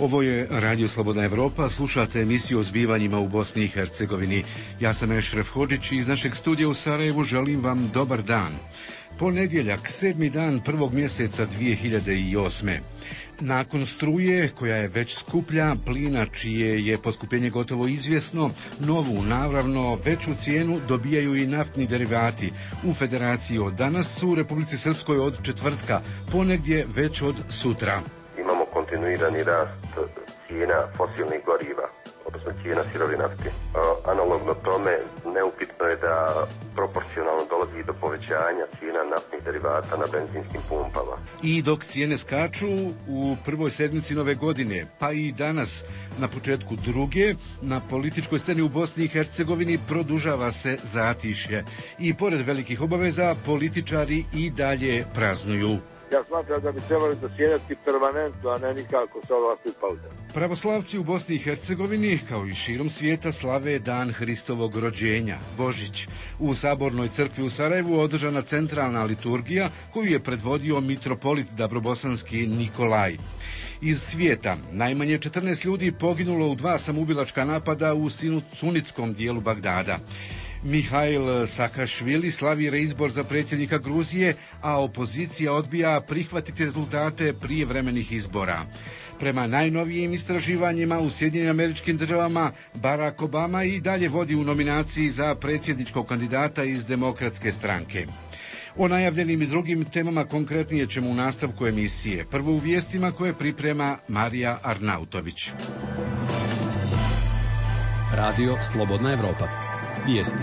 Ovo je Radio Slobodna Evropa, slušate emisiju o zbivanjima u Bosni i Hercegovini. Ja sam Ešref Hodžić i iz našeg studija u Sarajevu želim vam dobar dan. Ponedjeljak, 7. dan prvog mjeseca 2008. Nakon struje, koja je već skuplja, plina čije je poskupljenje gotovo izvjesno, novu, naravno, veću cijenu dobijaju i naftni derivati. U Federaciji od danas, u Republici Srpskoj od četvrtka, ponegdje već od sutra. Imamo kontinuirani rast cijena fosilnih goriva, odnosno cijena sirove nafte. Analogno tome, neupitno je da proporcionalno dolazi do povećanja cijena naftnih derivata na benzinskim pumpama. I dok cijene skaču u prvoj sedmici nove godine, pa i danas na početku druge, na političkoj sceni u Bosni i Hercegovini produžava se zatišje. I pored velikih obaveza, političari i dalje praznuju. Ja smatram da bi trebali zasjedati permanentno, a ne nikako sa ovakvim pauzama. Pravoslavci u Bosni i Hercegovini, kao i širom svijeta, slave dan Hristovog rođenja, Božić. U Sabornoj crkvi u Sarajevu održana centralna liturgija koju je predvodio mitropolit Dabrobosanski Nikolaj. Iz svijeta najmanje 14 ljudi poginulo u 2 samoubilačka napada u sunitskom dijelu Bagdada. Mihail Sakašvili slavi reizbor za predsjednika Gruzije, a opozicija odbija prihvatiti rezultate prijevremenih izbora. Prema najnovijim istraživanjima u Sjedinjenim Američkim Državama, Barack Obama i dalje vodi u nominaciji za predsjedničkog kandidata iz Demokratske stranke. O najavljenim i drugim temama konkretnije ćemo u nastavku emisije. Prvo u vijestima koje priprema Marija Arnautović. Radio Slobodna Evropa. Vijesti.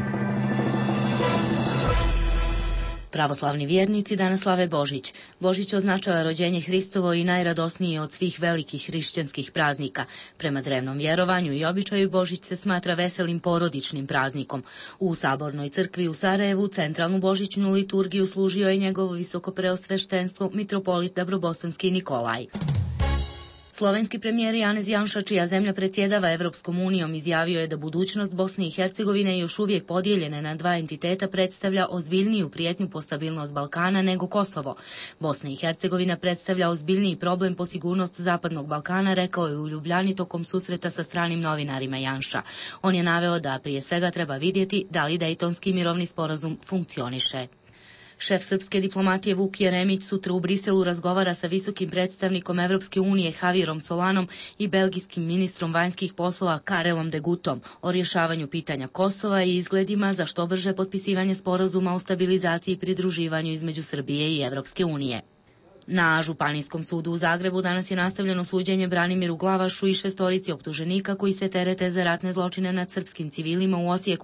Pravoslavni vjernici danas slave Božić. Božić označava rođenje Hristovo i najradosnije od svih velikih hrišćanskih praznika. Prema drevnom vjerovanju i običaju Božić se smatra veselim porodičnim praznikom. U Sabornoj crkvi u Sarajevu centralnu božićnu liturgiju služio je njegovo visokopreosveštenstvo mitropolit Dabrobosanski Nikolaj. Slovenski premijer Janez Janša, čija zemlja predsjedava Evropskom unijom, izjavio je da budućnost Bosne i Hercegovine još uvijek podijeljene na 2 entiteta predstavlja ozbiljniju prijetnju po stabilnost Balkana nego Kosovo. Bosna i Hercegovina predstavlja ozbiljniji problem po sigurnost Zapadnog Balkana, rekao je u Ljubljani tokom susreta sa stranim novinarima Janša. On je naveo da prije svega treba vidjeti da li Dejtonski mirovni sporazum funkcioniše. Šef srpske diplomatije Vuk Jeremić sutra u Briselu razgovara sa visokim predstavnikom Evropske unije Javierom Solanom i belgijskim ministrom vanjskih poslova Karelom de Guchtom o rješavanju pitanja Kosova i izgledima za što brže potpisivanje sporazuma o stabilizaciji i pridruživanju između Srbije i Evropske unije. Na Županijskom sudu u Zagrebu danas je nastavljeno suđenje Branimiru Glavašu i 6 optuženika koji se terete za ratne zločine nad srpskim civilima u Osijeku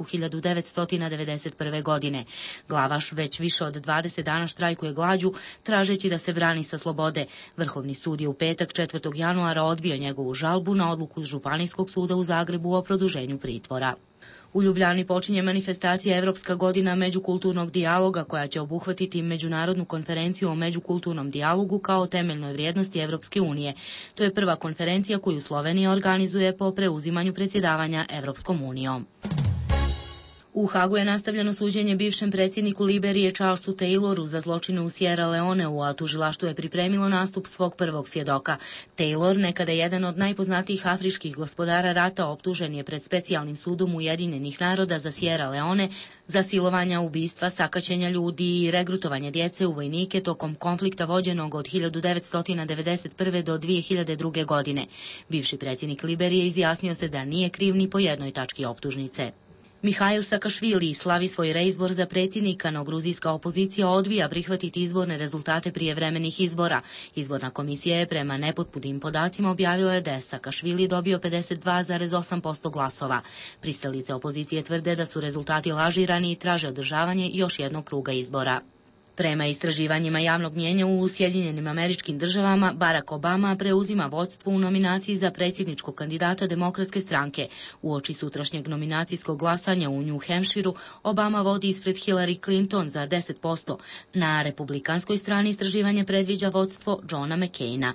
1991. godine. Glavaš već više od 20 dana štrajkuje glađu, tražeći da se brani sa slobode. Vrhovni sud je u petak 4. januara odbio njegovu žalbu na odluku Županijskog suda u Zagrebu o produženju pritvora. U Ljubljani počinje manifestacija Evropska godina međukulturnog dijaloga koja će obuhvatiti međunarodnu konferenciju o međukulturnom dijalogu kao temeljnoj vrijednosti Evropske unije. To je prva konferencija koju Slovenija organizuje po preuzimanju predsjedavanja Evropskom unijom. U Hagu je nastavljeno suđenje bivšem predsjedniku Liberije Charlesu Tayloru za zločine u Sierra Leoneu, a tužilaštvo je pripremilo nastup svog prvog svjedoka. Taylor, nekada jedan od najpoznatijih afričkih gospodara rata, optužen je pred specijalnim sudom Ujedinjenih naroda za Sierra Leone za silovanja, ubistva, sakaćenja ljudi i regrutovanje djece u vojnike tokom konflikta vođenog od 1991. do 2002. godine. Bivši predsjednik Liberije izjasnio se da nije kriv ni po jednoj tački optužnice. Mihail Sakašvili slavi svoj reizbor za predsjednika, no gruzijska opozicija odbija prihvatiti izborne rezultate prijevremenih izbora. Izborna komisija je prema nepotpunim podacima objavila da je Sakašvili dobio 52,8% glasova. Pristalice opozicije tvrde da su rezultati lažirani i traže održavanje još jednog kruga izbora. Prema istraživanjima javnog mnijenja u Sjedinjenim Američkim Državama, Barack Obama preuzima vodstvo u nominaciji za predsjedničkog kandidata Demokratske stranke. Uoči sutrašnjeg nominacijskog glasanja u New Hampshireu, Obama vodi ispred Hillary Clinton za 10%. Na republikanskoj strani istraživanje predviđa vodstvo Johna McCaina.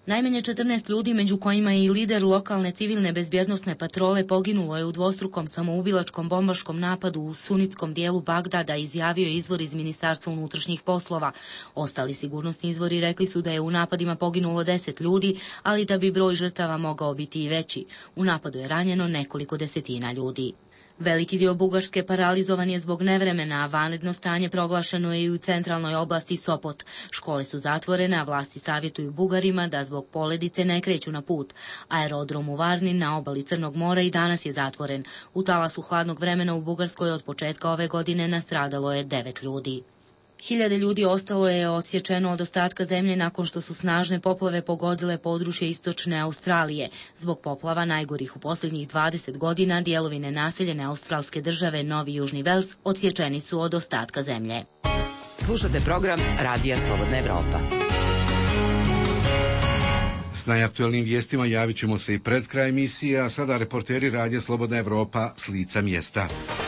Najmanje 14 ljudi, među kojima je i lider lokalne civilne bezbjednosne patrole, poginulo je u dvostrukom samoubilačkom bombaškom napadu u sunitskom dijelu Bagdada, izjavio je izvor iz Ministarstva unutrašnjih poslova. Ostali sigurnosni izvori rekli su da je u napadima poginulo 10 ljudi, ali da bi broj žrtava mogao biti i veći. U napadu je ranjeno nekoliko desetina ljudi. Veliki dio Bugarske paralizovan je zbog nevremena, a vanredno stanje proglašeno je i u centralnoj oblasti Sopot. Škole su zatvorene, a vlasti savjetuju Bugarima da zbog poledice ne kreću na put. Aerodrom u Varni na obali Crnog mora i danas je zatvoren. U talasu hladnog vremena u Bugarskoj od početka ove godine nastradalo je 9 ljudi. Hiljade ljudi ostalo je odsječeno od ostatka zemlje nakon što su snažne poplave pogodile područje istočne Australije. Zbog poplava, najgorih u posljednjih 20 godina, dijelovi nenaseljene australske države Novi Južni Vels odsječeni su od ostatka zemlje. Slušate program Radija Slobodna Evropa. S najaktuelnim vijestima javit ćemo se i pred kraj emisije, a sada reporteri Radija Slobodna Evropa s lica mjesta.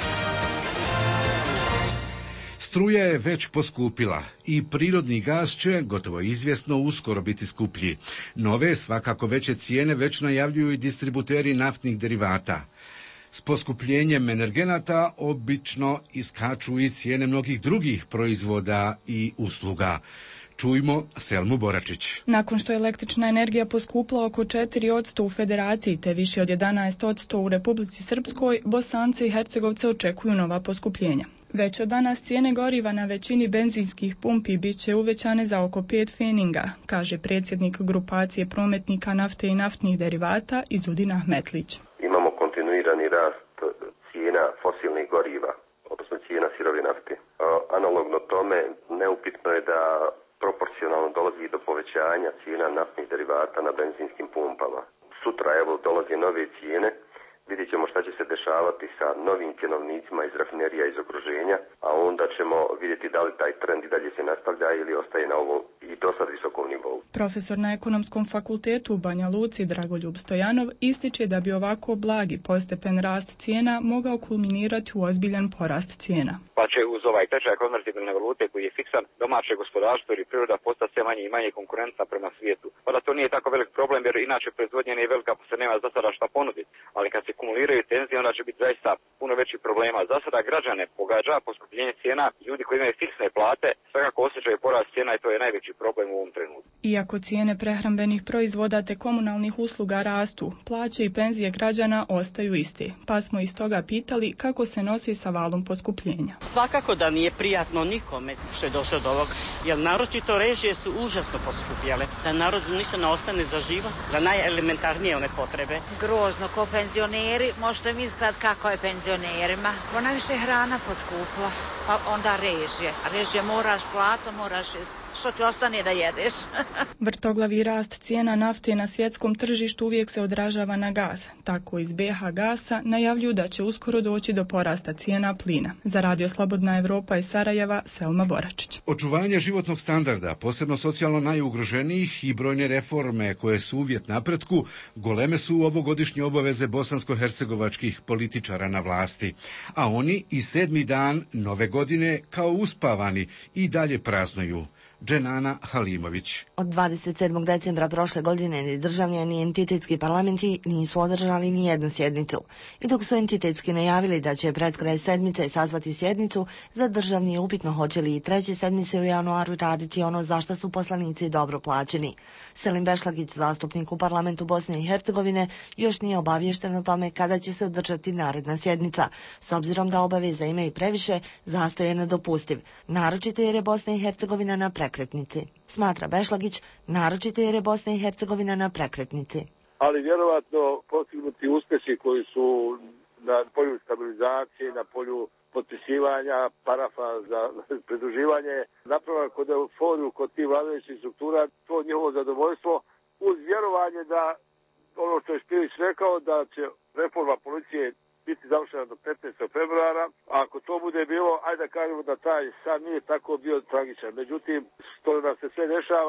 Struja je već poskupila i prirodni gaz će, gotovo izvjesno, uskoro biti skuplji. Nove, svakako veće cijene već najavljuju i distributeri naftnih derivata. S poskupljenjem energenata obično iskaču i cijene mnogih drugih proizvoda i usluga. Čujmo Selmu Boračić. Nakon što je električna energija poskupla oko 4% u Federaciji te više od 11% u Republici Srpskoj, Bosance i Hercegovce očekuju nova poskupljenja. Već od danas cijene goriva na većini benzinskih pumpi bit će uvećane za oko 5 feninga, kaže predsjednik grupacije prometnika nafte i naftnih derivata Izudin Ahmetlić. Imamo kontinuirani rast cijena fosilnih goriva, odnosno cijena sirove nafte. Analogno tome, neupitno je da proporcionalno dolazi do povećanja cijena naftnih derivata na benzinskim pumpama. Sutra evo dolaze nove cijene. Vidjet ćemo šta će se dešavati sa novim cjenovnicima iz rafinerija iz okruženja, a onda ćemo vidjeti da li taj trend i dalje se nastavlja ili ostaje na ovo i do sad visokom nivou. Profesor na Ekonomskom fakultetu u Banja Luci Dragoljub Stojanov ističe da bi ovako blagi postepen rast cijena mogao kulminirati u ozbiljan porast cijena. Pa će uz ovaj tečaj konvertibilne valute koji je fiksan, domaće gospodarstvo ili priroda postati sve manje i manje konkurentna prema svijetu. Pa da to nije tako velik problem jer inače proizvodnja nije velika pa se nema za sada šta ponuditi. Ali kad se kumuliraju tenzije onda će biti zaista puno većih problema. Za sada građane pogađa poskupljenje cijena, ljudi koji imaju fiksne plate svakako osjećaju porast cijena i to je najveći problem u ovom trenutku. Iako cijene prehrambenih proizvoda te komunalnih usluga rastu, plaće i penzije građana ostaju iste. Pa smo iz toga pitali kako se nosi sa valom poskupljenja. Svakako da nije prijatno nikome što je došlo do ovog, jer naročito režije su užasno poskupjele. Da narodu ništa ne ostane za život, za najelementarnije one potrebe. Grozno, ko penzioneri, možete mi sad kako je penzionerima. Najviše hrana poskupla, pa onda režije. A režije moraš platom, moraš što ti ostane da jedeš. Vrtoglavi rast cijena nafte na svjetskom tržištu uvijek se odražava na gaz. Tako iz BH Gasa najavljuju da će uskoro doći do porasta cijena plina. Za Radio Slobodna Evropa iz Sarajeva, Selma Boračić. Očuvanje životnog standarda, posebno socijalno najugroženijih i brojne reforme koje su uvjet napretku, goleme su ovogodišnje obaveze bosansko-hercegovačkih političara na vlasti. A oni i 7. dan nove godine kao uspavani i dalje praznuju. Dženana Halimović. Od 27. decembra prošle godine ni državni ni entitetski parlamenti nisu održali ni jednu sjednicu. I dok su entitetski najavili da će pred kraj sedmice sazvati sjednicu, za državni je upitno hoće li i treće sedmice u januaru raditi ono za što su poslanici dobro plaćeni. Selim Bešlagić, zastupnik u parlamentu Bosne i Hercegovine, još nije obaviješten o tome kada će se održati naredna sjednica. S obzirom da obaveza ima i previše, zastoj je nedopustiv, naročito jer je Bosna i Hercegovina na prekretnici. Smatra Bešlagić, naročito jer je Bosna i Hercegovina na prekretnici. Ali vjerovatno postignuti uspjesi koji su na polju stabilizacije, na polju potpisivanja parafa za pridruživanje, napravljeno kod euforiju, kod tih vladajućih struktura, to njihovo zadovoljstvo, uz vjerovanje da ono što je Špilić rekao, da će reforma policije biti završena do 15. februara. A ako to bude bilo, ajde da kažemo da taj sad nije tako bio tragičan. Međutim, što nam se sve dešava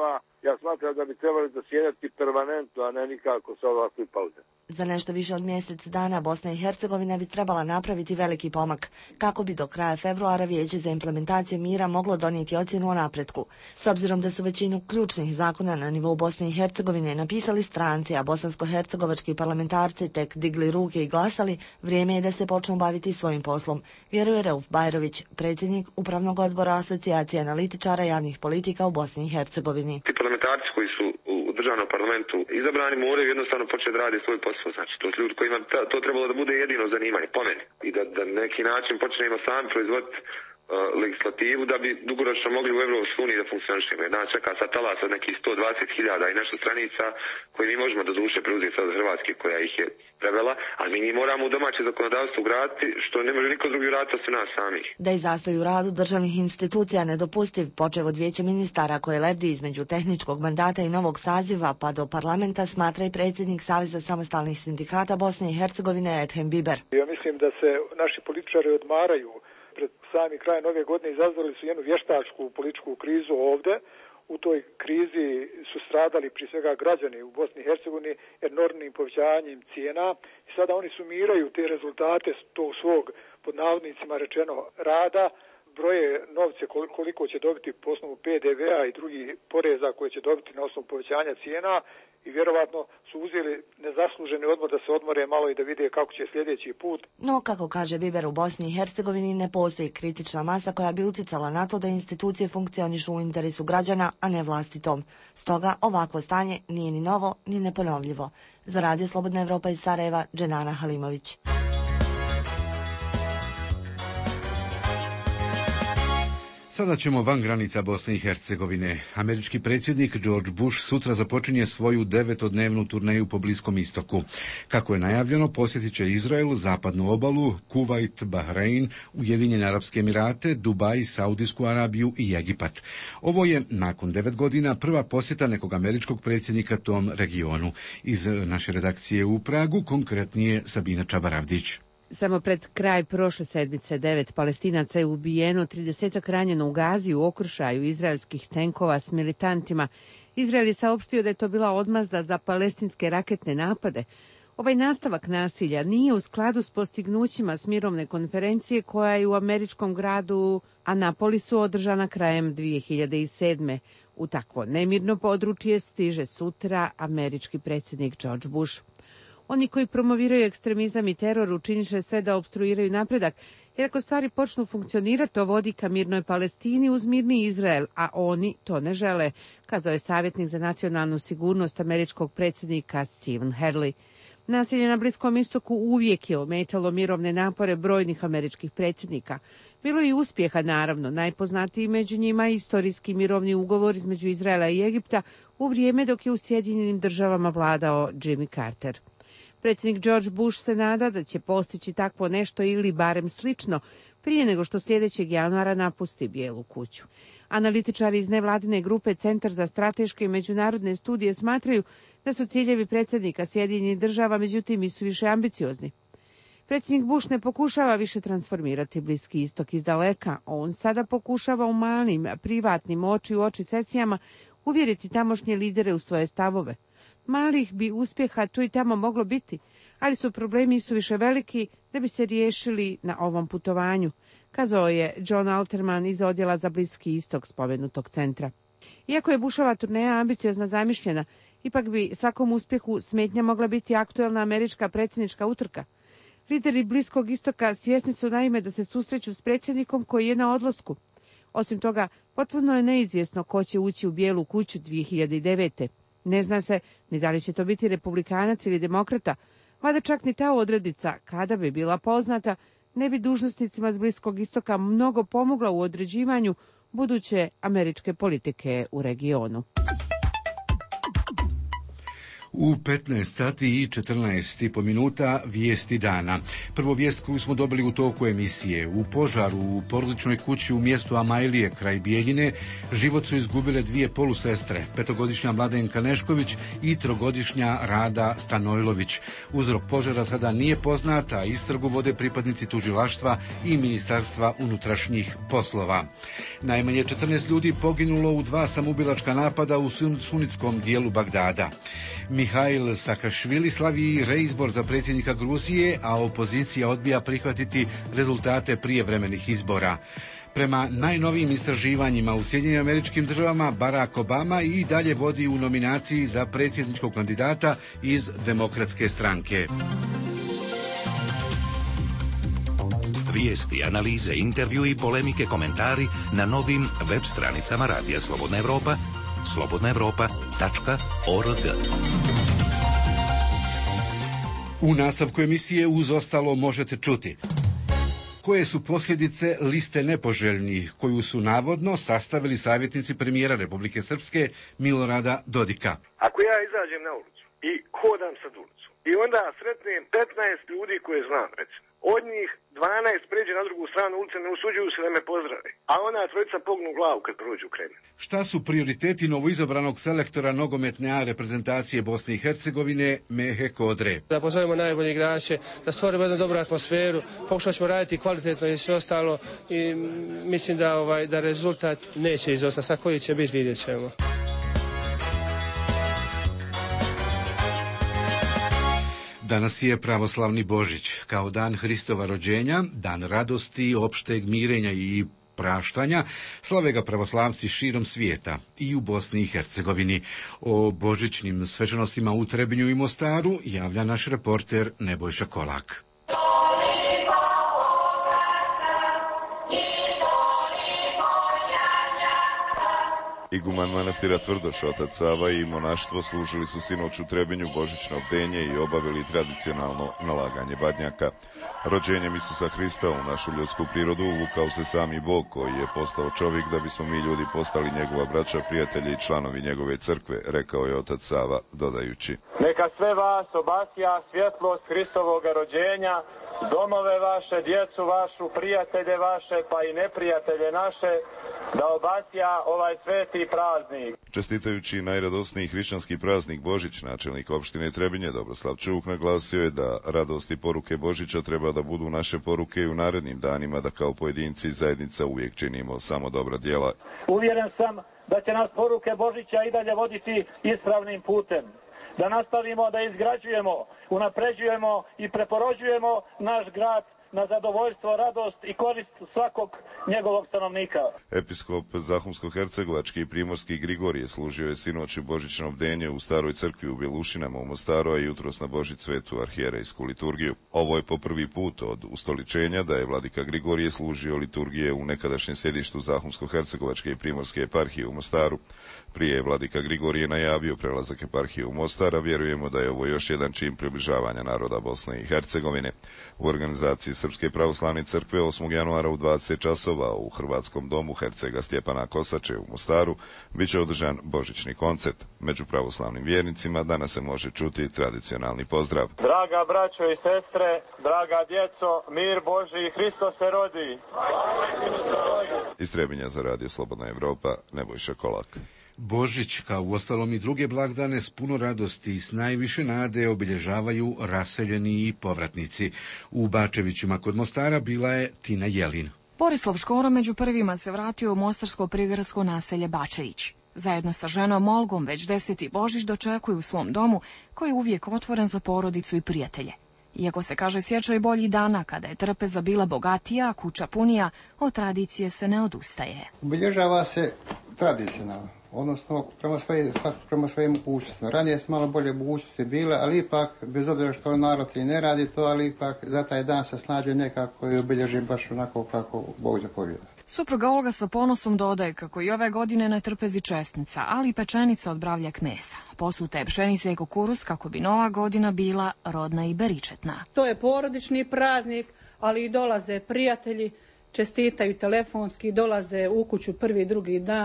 Ja smatram da bi trebali zasjedati permanentno, a ne nikako sa ovakve pauze. Za nešto više od mjesec dana Bosna i Hercegovina bi trebala napraviti veliki pomak, kako bi do kraja februara Vijeće za implementaciju mira moglo donijeti ocjenu o napretku. S obzirom da su većinu ključnih zakona na nivou Bosne i Hercegovine napisali stranci, a bosansko-hercegovački parlamentarci tek digli ruke i glasali, vrijeme je da se počnu baviti svojim poslom, vjeruje Rauf Bajrović, predsjednik Upravnog odbora Asocijacije analitičara javnih politika u Bosni i Hercegovini. Ti parlamentarci koji su u državnom parlamentu izabrani moraju jednostavno početi raditi svoj posao. Znači, to su ljudi kojima to trebalo da bude jedino zanimanje, po meni. I da neki način počnemo sami proizvoditi legislativu da bi dugoročno mogli u Evropskoj uniji da funkcionišemo. Nas čeka sad talas od nekih 120.000 i nešto stranica koje mi možemo do duše preuzeti od Hrvatske koja ih je prevela, ali mi moramo u domaće zakonodavstvo ugraditi što ne može niko drugi uraditi osim nas samih. Da je zastoj u radu državnih institucija nedopustiv, počev od Vijeća ministara koje lebdi između tehničkog mandata i novog saziva pa do parlamenta, smatra i predsjednik Saveza samostalnih sindikata Bosne i Hercegovine Edhem Biber. Ja mislim da se naši političari odmaraju. Pred sami kraj nove godine izazvali su jednu vještačku političku krizu ovdje. U toj krizi su stradali prije svega građani u Bosni i Hercegovini enormnim povećanjem cijena i sada oni sumiraju te rezultate tog svog, pod navodnicima rečeno, rada, broje novce koliko će dobiti po osnovu PDV-a i drugih poreza koje će dobiti na osnovu povećanja cijena i vjerovatno su uzeli nezasluženi odmor da se odmore malo i da vide kako će sljedeći put. No, kako kaže Biber, u Bosni i Hercegovini ne postoji kritična masa koja bi utjecala na to da institucije funkcionišu u interesu građana, a ne vlastitom. Stoga ovakvo stanje nije ni novo, ni neponovljivo. Za Radio Slobodna Evropa iz Sarajeva, Dženana Halimović. Sada ćemo van granica Bosne i Hercegovine. Američki predsjednik George Bush sutra započinje svoju 9-dnevnu turneju po Bliskom istoku. Kako je najavljeno, posjetit će Izrael, zapadnu obalu, Kuvajt, Bahrein, Ujedinjene Arapske Emirate, Dubaj, Saudijsku Arabiju i Egipat. Ovo je, nakon 9 godina, prva posjeta nekog američkog predsjednika tom regionu. Iz naše redakcije u Pragu, konkretnije Sabina Čabaravdić. Samo pred kraj prošle sedmice 9 Palestinaca je ubijeno, 30 ranjeno u Gazi u okršaju izraelskih tenkova s militantima. Izrael je saopštio da je to bila odmazda za palestinske raketne napade. Ovaj nastavak nasilja nije u skladu s postignućima s mirovne konferencije koja je u američkom gradu Anapolisu održana krajem 2007. U takvo nemirno područje stiže sutra američki predsjednik George Bush. Oni koji promoviraju ekstremizam i teror učinit će sve da opstruiraju napredak, jer ako stvari počnu funkcionirati, to vodi ka mirnoj Palestini uz mirni Izrael, a oni to ne žele, kazao je savjetnik za nacionalnu sigurnost američkog predsjednika Stephen Hurley. Nasilje na Bliskom istoku uvijek je ometalo mirovne napore brojnih američkih predsjednika. Bilo je i uspjeha, naravno, najpoznatiji među njima je istorijski mirovni ugovor između Izraela i Egipta u vrijeme dok je u Sjedinjenim Državama vladao Jimmy Carter. Predsjednik George Bush se nada da će postići takvo nešto ili barem slično prije nego što sljedećeg januara napusti Bijelu kuću. Analitičari iz nevladine grupe Centar za strateške i međunarodne studije smatraju da su ciljevi predsjednika Sjedinjenih Država međutim i su više ambiciozni. Predsjednik Bush ne pokušava više transformirati Bliski istok iz daleka, on sada pokušava u malim, privatnim oči u oči sesijama uvjeriti tamošnje lidere u svoje stavove. Malih bi uspjeha tu i tamo moglo biti, ali su problemi suviše veliki da bi se riješili na ovom putovanju, kazao je John Alterman iz odjela za Bliski istok spomenutog centra. Iako je Bushova turneja ambiciozna zamišljena, ipak bi svakom uspjehu smetnja mogla biti aktuelna američka predsjednička utrka. Lideri Bliskog istoka svjesni su naime da se susreću s predsjednikom koji je na odlasku. Osim toga, potpuno je neizvjesno ko će ući u Bijelu kuću 2009. Ne zna se ni da li će to biti republikanac ili demokrata, mada čak ni ta odrednica, kada bi bila poznata, ne bi dužnosnicima s Bliskog istoka mnogo pomogla u određivanju buduće američke politike u regionu. U 15 sati i 14,5 minuta vijesti dana. Prvo vijest koju smo dobili u toku emisije. U požaru u porodičnoj kući u mjestu Amajlije kraj Bijeljine život su izgubile dvije polusestre, 5-godišnja Mladenka Nešković i 3-godišnja Rada Stanojlović. Uzrok požara sada nije poznat, a istragu vode pripadnici tužilaštva i Ministarstva unutrašnjih poslova. Najmanje 14 ljudi poginulo u 2 samoubilačka napada u sunitskom dijelu Bagdada. Mihail Sakašvili slavi reizbor za predsjednika Gruzije, a opozicija odbija prihvatiti rezultate prijevremenih izbora. Prema najnovijim istraživanjima u Sjedinjenim Američkim Državama, Barack Obama i dalje vodi u nominaciji za predsjedničkog kandidata iz Demokratske stranke. Vijesti, analize, intervju i polemike, komentari na novim web stranicama Radija Slobodna Evropa, slobodnaevropa.org. U nastavku emisije uz ostalo možete čuti: koje su posljedice liste nepoželjnih koju su navodno sastavili savjetnici premijera Republike Srpske Milorada Dodika. Ako ja izađem na ulicu i hodam sad ulicu i onda sretnem 15 ljudi koje znam, recimo, od njih 12 pređe na drugu stranu ulice, ne usuđuju se da me pozdrave, a ona trojica pognu glavu kad prođu krenu. Šta su prioriteti novoizabranog selektora nogometne A reprezentacije Bosne i Hercegovine Mehe Kodre? Da pozovemo najbolje igrače, da stvorimo jednu dobru atmosferu, pokušat ćemo raditi kvalitetno i sve ostalo i mislim da rezultat neće izostati. Sa koji će biti, vidjet ćemo. Danas je pravoslavni Božić, kao dan Hristova rođenja, dan radosti, opšteg mirenja i praštanja, slave ga pravoslavci širom svijeta i u Bosni i Hercegovini. O božićnim svečanostima u Trebinju i Mostaru javlja naš reporter Nebojša Kolak. Iguman manastira Tvrdoš, otac Sava i monaštvo služili su sinoć u Trebinju božićno bdenje i obavili tradicionalno nalaganje badnjaka. Rođenjem Isusa Hrista u našu ljudsku prirodu uvukao se sami Bog koji je postao čovjek da bismo mi ljudi postali njegova braća, prijatelji i članovi njegove crkve, rekao je otac Sava dodajući: neka sve vas obasja svjetlost Hristovoga rođenja, domove vaše, djecu vašu, prijatelje vaše, pa i neprijatelje naše, da obasja ovaj sveti praznik. Čestitajući najradosniji hrišćanski praznik Božić, načelnik opštine Trebinje Dobroslav Čuk naglasio je da radost i poruke Božića treba da budu naše poruke i u narednim danima, da kao pojedinci i zajednica uvijek činimo samo dobra djela. Uvjeren sam da će nas poruke Božića i dalje voditi ispravnim putem. Da nastavimo da izgrađujemo, unapređujemo i preporođujemo naš grad na zadovoljstvo, radost i korist svakog njegovog stanovnika. Episkop Zahumsko-hercegovački i primorski Grigorije služio je sinoć božićno bdenje u staroj crkvi u Bjelušinama u Mostaru, a jutros na Božić svetu arhijerejsku liturgiju. Ovo je po prvi put od ustoličenja da je vladika Grigorije služio liturgije u nekadašnjem sjedištu Zahumsko-hercegovačke i primorske eparhije u Mostaru. Prije je vladika Grigorije najavio prelazak eparhije u Mostar, a vjerujemo da je ovo još jedan čin približavanja naroda Bosne i Hercegovine. U organizaciji Srpske pravoslavne crkve 8. januara u 20 časova u Hrvatskom domu Hercega Stjepana Kosače u Mostaru biće održan božićni koncert. Među pravoslavnim vjernicima danas se može čuti tradicionalni pozdrav. Draga braćo i sestre, draga djeco, mir Božji, Hristos se rodi. Iz Trebinja za Radio Slobodna Evropa, Nebojša Kolak. Božić, kao uostalom i druge blagdane, s puno radosti i s najviše nade obilježavaju raseljeni i povratnici. U Bačevićima kod Mostara bila je Tina Jelin. Borislav Škoro među prvima se vratio u mostarsko prigradsko naselje Bačević. Zajedno sa ženom Olgom već 10. Božić dočekuju u svom domu, koji je uvijek otvoren za porodicu i prijatelje. Iako se, kaže, sjećaju boljih dana kada je trpeza bila bogatija, kuća punija, od tradicije se ne odustaje. Obilježava se tradicionalno, odnosno prema svojim mogućnostima. Ranije su malo bolje mogućnosti bile, ali ipak, bez obzira što narod i ne radi to, ali ipak za taj dan se snađe nekako i obilježi baš onako kako Bog zapovijeda. Supruga Olga sa ponosom dodaje kako i ove godine na trpezi česnica, ali i pečenica od bravljak mesa. Posuta je pšenica i kukuruz kako bi nova godina bila rodna i beričetna. To je porodični praznik, ali i dolaze prijatelji, čestitaju telefonski, dolaze u kuću prvi, drugi dan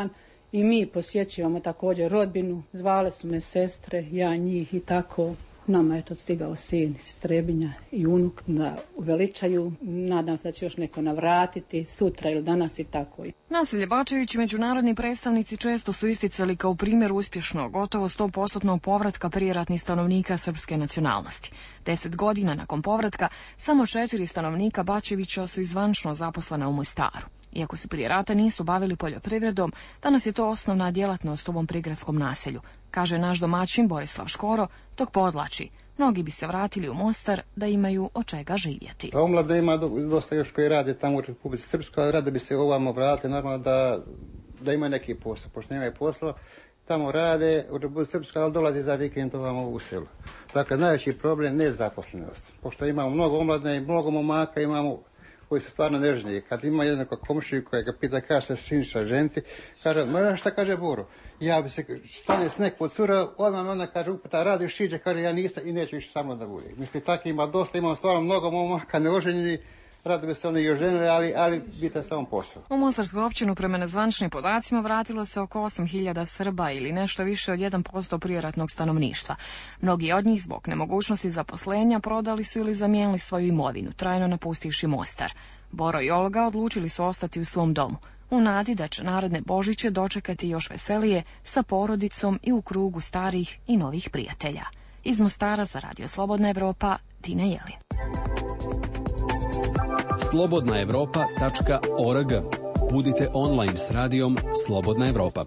i mi posjećujemo također rodbinu, zvale su me sestre, ja njih i tako. Nama je to stigao sin iz Trebinja i unuk da uveličaju. Nadam se da će još neko navratiti sutra ili danas i tako. Naselje Bačević međunarodni predstavnici često su isticali kao primjer uspješnog, gotovo 100% povratka prijeratnih stanovnika srpske nacionalnosti. 10 godina nakon povratka, samo 4 stanovnika Bačevića su izvančno zaposlena u Mostaru. Iako se prije rata nisu bavili poljoprivredom, danas je to osnovna djelatnost u ovom prigradskom naselju, kaže naš domaćin Borislav Škoro, dok podlači. Mnogi bi se vratili u Mostar da imaju od čega živjeti. Omlade ima dosta još koji rade tamo u Republici Srpskoj, ali rade bi se ovamo vratili, normalno da imaju neki posao, pošto nemaju posla, tamo rade u Republici Srpskoj, ali dolazi za vikend ovamo u selu. Dakle, najveći problem nezaposlenost, pošto imamo mnogo omladne i mnogo momaka, imamo koji su stvarno nežniji. Kad ima jedan komšiju koji ga pita kaže se Siniša ženiti, kaže, ma šta kaže Boro? Ja bi se stane s neko cura, odmah ona kaže uputa radi šiđe, kaže ja nisam i neću više samo da bude. Mislim, tako ima dosta, imamo stvarno mnogo momaka neoženjeni, rado bi se oni i oženili, ali bita samo posao. U Mostarsku općinu prema nezvaničnim podacima vratilo se oko 8.000 Srba ili nešto više od 1% prijeratnog stanovništva. Mnogi od njih zbog nemogućnosti zaposlenja prodali su ili zamijenili svoju imovinu, trajno napustivši Mostar. Boro i Olga odlučili su ostati u svom domu, u nadi da će naredne Božiće dočekati još veselije sa porodicom i u krugu starih i novih prijatelja. Iz Mostara za Radio Slobodna Evropa, Tina Jelin. slobodnaevropa.org. Budite online s radijom Slobodna Evropa.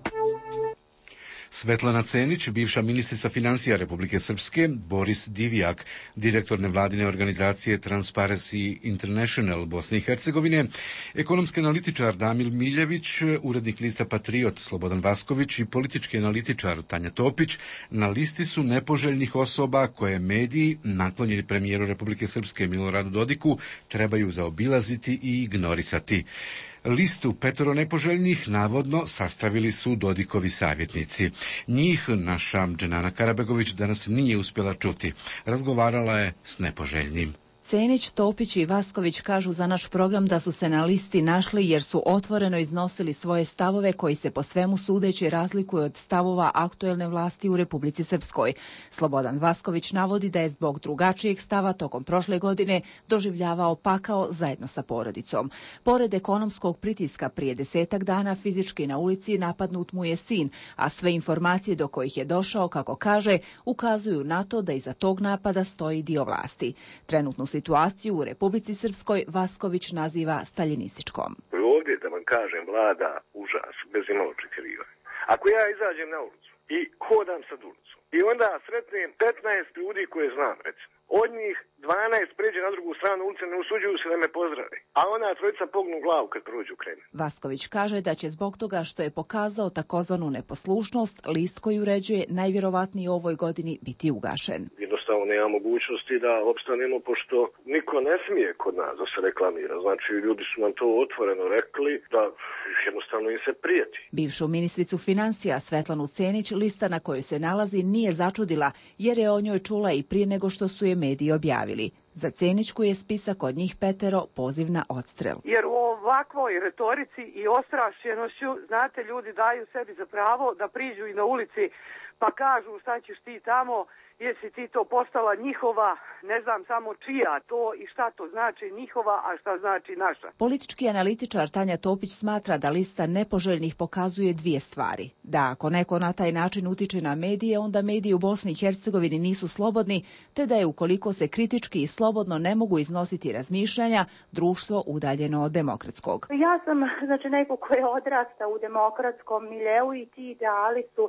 Svetlana Cenić, bivša ministrica financija Republike Srpske, Boris Divjak, direktor nevladine organizacije Transparency International Bosne i Hercegovine, ekonomski analitičar Damir Miljević, urednik lista Patriot Slobodan Vasković i politički analitičar Tanja Topić na listi su nepoželjnih osoba koje mediji, naklonjeni premijeru Republike Srpske Miloradu Dodiku, trebaju zaobilaziti i ignorisati. Listu petoro nepoželjnih navodno sastavili su Dodikovi savjetnici. Njih naša Dženana Karabegović danas nije uspjela čuti. Razgovarala je s nepoželjnim. Cenić, Topić i Vasković kažu za naš program da su se na listi našli jer su otvoreno iznosili svoje stavove koji se po svemu sudeći razlikuju od stavova aktuelne vlasti u Republici Srpskoj. Slobodan Vasković navodi da je zbog drugačijeg stava tokom prošle godine doživljavao pakao zajedno sa porodicom. Pored ekonomskog pritiska prije 10 dana fizički na ulici napadnut mu je sin, a sve informacije do kojih je došao, kako kaže, ukazuju na to da iza tog napada stoji dio vlasti. Trenutnu situaciju u Republici Srpskoj Vasković naziva staljinističkom. Ovdje, da vam kažem, vlada užas, bez imalo očekivanja. Ako ja izađem na ulicu i hodam sad ulicu i onda sretnem 15 ljudi koje znam, recimo, od njih 12 pređe na drugu stranu ulice, ne usuđuju se da me pozdrave, a ona trojica pognu glavu kad prođu krene. Vasković kaže da će zbog toga što je pokazao takozvanu neposlušnost, list koji uređuje najvjerovatnije u ovoj godini biti ugašen. Jednostavno nema mogućnosti da opstanemo, pošto niko ne smije kod nas da se reklamira. Znači, ljudi su nam to otvoreno rekli da jednostavno im se prijeti. Bivšu ministricu financija Svetlanu Cenić lista na kojoj se nalazi nije začudila, jer je o njoj čula i prije nego što su je mediji objavili. Za Cenićku je spisak od njih petero poziv na odstrel. Jer u ovakvoj retorici i ostrašćenošću, znate, ljudi daju sebi za pravo da priđu i na ulici pa kažu šta ćeš ti tamo, jesi ti to postala njihova, ne znam samo čija to i šta to znači njihova, a šta znači naša. Politički analitičar Tanja Topić smatra da lista nepoželjnih pokazuje dvije stvari. Da ako neko na taj način utiče na medije, onda mediji u Bosni i Hercegovini nisu slobodni, te da je ukoliko se kritički i slobodno ne mogu iznositi razmišljanja, društvo udaljeno od demokratskog. Ja sam neko ko je odrasta u demokratskom miljeu i ti ideali su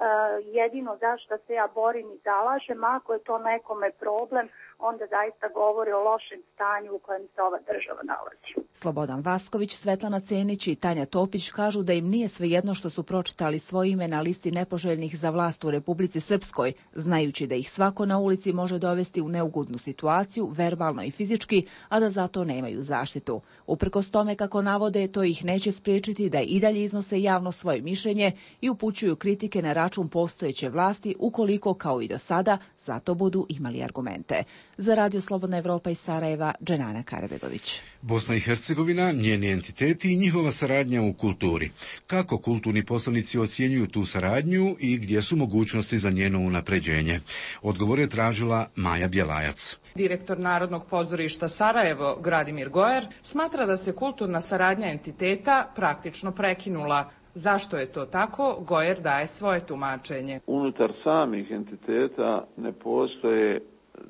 jedino zašto se ja borim i zalažem. Ako je to nekome problem, onda zaista govori o lošem stanju u kojem se ova država nalazi. Slobodan Vasković, Svetlana Cenić i Tanja Topić kažu da im nije svejedno što su pročitali svoje ime na listi nepoželjnih za vlast u Republici Srpskoj, znajući da ih svako na ulici može dovesti u neugodnu situaciju, verbalno i fizički, a da zato nemaju zaštitu. Uprkos tome, kako navode, to ih neće spriječiti da i dalje iznose javno svoje mišljenje i upućuju kritike na račun račun postojeće vlasti ukoliko, kao i do sada, zato budu imali argumente. Za Radio Slobodna Evropa iz Sarajeva, Dženana Karabegović. Bosna i Hercegovina, njeni entiteti i njihova saradnja u kulturi. Kako kulturni poslanici ocjenjuju tu saradnju i gdje su mogućnosti za njeno unapređenje? Odgovor je tražila Maja Bjelajac. Direktor Narodnog pozorišta Sarajevo, Gradimir Gojer, smatra da se kulturna saradnja entiteta praktično prekinula. Zašto je to tako? Gojer daje svoje tumačenje. Unutar samih entiteta ne postoje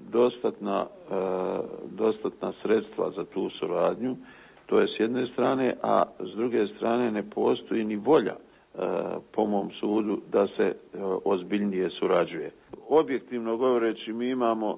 dostatna sredstva za tu suradnju. To je s jedne strane, a s druge strane ne postoji ni volja, po mom sudu, da se ozbiljnije surađuje. Objektivno govoreći, mi imamo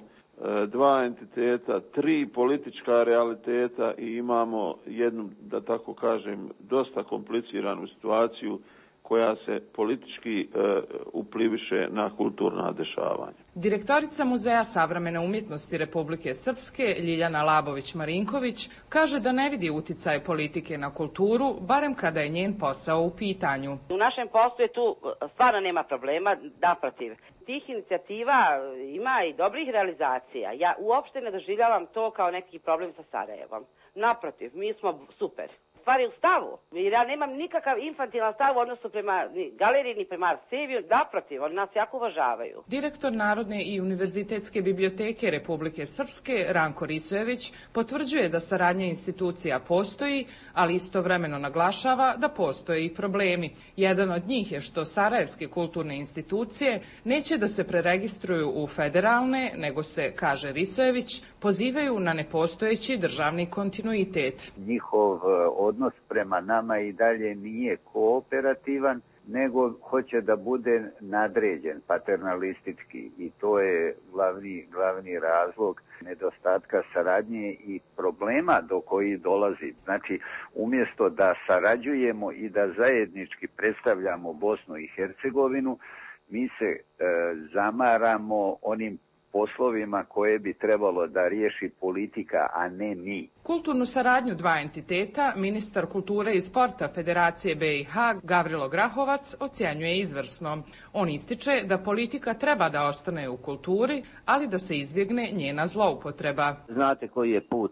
2 entiteta, 3 politička realiteta i imamo jednu, da tako kažem, dosta kompliciranu situaciju koja se politički upliviše na kulturna dešavanja. Direktorica Muzeja savremene umjetnosti Republike Srpske, Ljiljana Labović-Marinković, kaže da ne vidi uticaj politike na kulturu, barem kada je njen posao u pitanju. U našem poslu je tu stvarno nema problema, naprotiv. Tih inicijativa ima i dobrih realizacija. Ja uopšte ne doživljavam to kao neki problem sa Sarajevom. Naprotiv, mi smo super. Stvar je u stavu, jer ja nemam nikakav infantilan stav u odnosu prema galeriji ni prema Arseviju, naprotiv, oni nas jako uvažavaju. Direktor Narodne i univerzitetske biblioteke Republike Srpske, Ranko Risojević, potvrđuje da saradnja institucija postoji, ali istovremeno naglašava da postoje i problemi. Jedan od njih je što sarajevske kulturne institucije neće da se preregistruju u federalne, nego se, kaže Risojević, pozivaju na nepostojeći državni kontinuitet. Njihov odnos prema nama i dalje nije kooperativan, nego hoće da bude nadređen, paternalistički, i to je glavni razlog nedostatka saradnje i problema do kojih dolazi. Znači, umjesto da sarađujemo i da zajednički predstavljamo Bosnu i Hercegovinu, mi se zamaramo onim poslovima koje bi trebalo da riješi politika, a ne mi. Kulturnu saradnju 2 entiteta ministar kulture i sporta Federacije BiH Gavrilo Grahovac ocjenjuje izvrsno. On ističe da politika treba da ostane u kulturi, ali da se izbjegne njena zloupotreba. Znate koji je put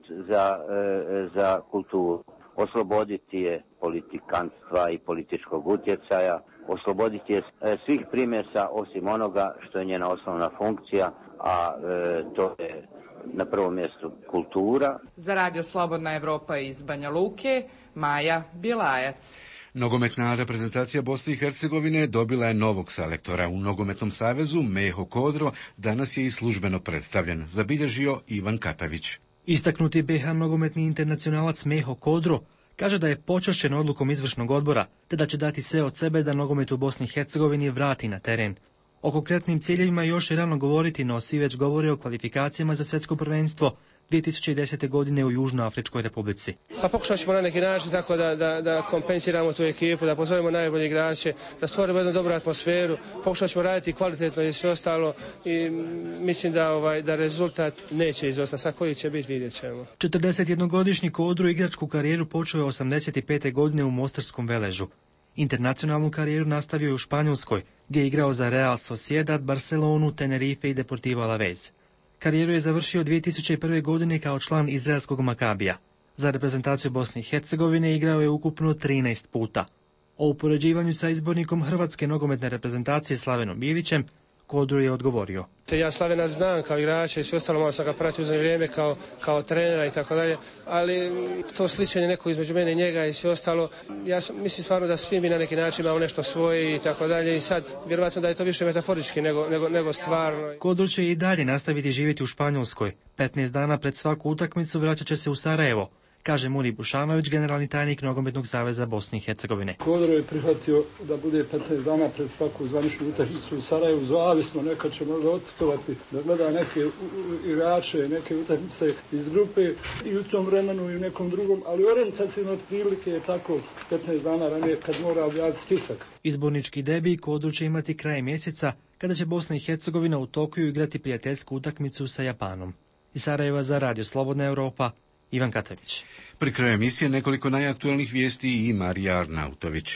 za kulturu? Osloboditi je politikantstva i političkog utjecaja, osloboditi je svih primjesa osim onoga što je njena osnovna funkcija, a to je na prvom mjestu kultura. Za Radio Slobodna Evropa iz Banja Luke, Maja Bjelajac. Nogometna reprezentacija Bosne i Hercegovine dobila je novog selektora. U Nogometnom savezu Meho Kodro danas je i službeno predstavljen, zabilježio Ivan Katavić. Istaknuti BiH nogometni internacionalac Meho Kodro kaže da je počašćen odlukom izvršnog odbora, te da će dati sve od sebe da nogomet u Bosni i Hercegovini vrati na teren. O konkretnim ciljevima još je rano govoriti, no svi već govore o kvalifikacijama za svjetsko prvenstvo 2010. godine u Južnoafričkoj Republici. Pa pokušat ćemo na neki način tako da kompensiramo tu ekipu, da pozovemo najbolje igrače, da stvorimo jednu dobru atmosferu, pokušat ćemo raditi kvalitetno i sve ostalo i mislim da rezultat neće izostati. Sa koji će biti, vidjet ćemo. 41-godišnji Kodro igračku karijeru počeo je 85. godine u Mostarskom Veležu. Internacionalnu karijeru nastavio je u Španjolskoj, gdje je igrao za Real Sociedad, Barcelonu, Tenerife i Deportivo Alavez. Karijeru je završio 2001. godine kao član izraelskog Makabija. Za reprezentaciju Bosne i Hercegovine igrao je ukupno 13 puta. O upoređivanju sa izbornikom hrvatske nogometne reprezentacije Slavenom Bilićem, Kodro je odgovorio. Ja Slavena znam kao igrača i sve ostalo, malo sam ga pratio za vrijeme kao trenera i tako dalje, ali to sličenje neko između mene i njega i sve ostalo, ja mislim stvarno da svi mi na neki način imamo nešto svoje i tako dalje i sad vjerovatno da je to više metaforički nego stvarno. Kodro će i dalje nastaviti živjeti u Španjolskoj. 15 dana pred svaku utakmicu vraćat će se u Sarajevo, kaže Muri Bušanović, generalni tajnik Nogometnog saveza Bosne i Hercegovine. Kodro je prihvatio da bude 15 dana pred svaku zvaničnu utakmicu u Sarajevu, zavisno, nekad će možda otputovati da gleda neke igrače, neke utakmice iz grupe i u tom vremenu i u nekom drugom, ali orijentacijno otprilike je tako 15 dana ranije kad mora objaviti spisak. Izbornički debi Kodro će imati kraj mjeseca, kada će Bosna i Hercegovina u Tokiju igrati prijateljsku utakmicu sa Japanom. Iz Sarajeva za Radio Slobodna Evropa, Ivan Katavić. Pri kraju emisije nekoliko najaktualnih vijesti i Marija Arnautović.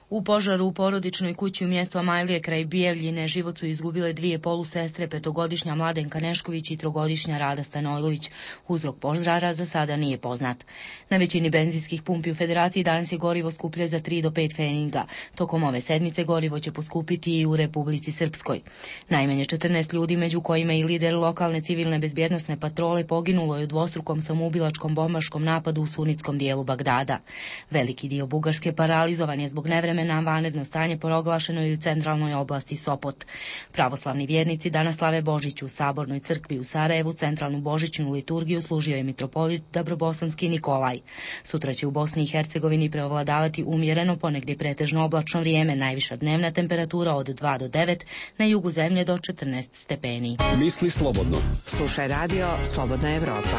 U požaru u porodičnoj kući u mjestu Amajlije kraj Bijeljine život su izgubile 2 polusestre, 5-godišnja Mladenka Nešković i 3-godišnja Rada Stanojlović. Uzrok požara za sada nije poznat. Na većini benzinskih pumpi u Federaciji danas je gorivo skuplje za 3 do 5 pfeninga. Tokom ove sedmice gorivo će poskupiti i u Republici Srpskoj. Najmanje 14 ljudi, među kojima i lider lokalne civilne bezbjednosne patrole, poginulo je u dvostrukom samoubilačkom bombaškom napadu u sunitskom dijelu Bagdada. Veliki dio Bugarske paralizovan je zbog nevremena, vanredno stanje proglašeno je u centralnoj oblasti Sopot. Pravoslavni vjernici danas slave Božić u Sabornoj crkvi u Sarajevu. Centralnu božićnu liturgiju služio je mitropolit Dabrobosanski Nikolaj. Sutra će u Bosni i Hercegovini preovladavati umjereno, ponegdje pretežno oblačno vrijeme, najviša dnevna temperatura od 2 do 9, na jugu zemlje do 14 stepeni. Misli slobodno. Slušaj radio Slobodna Evropa.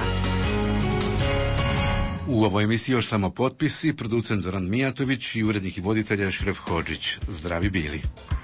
U ovoj emisiji još samo potpisi, producent Zoran Mijatović i urednik i voditelj Ašref Hodžić. Zdravi bili.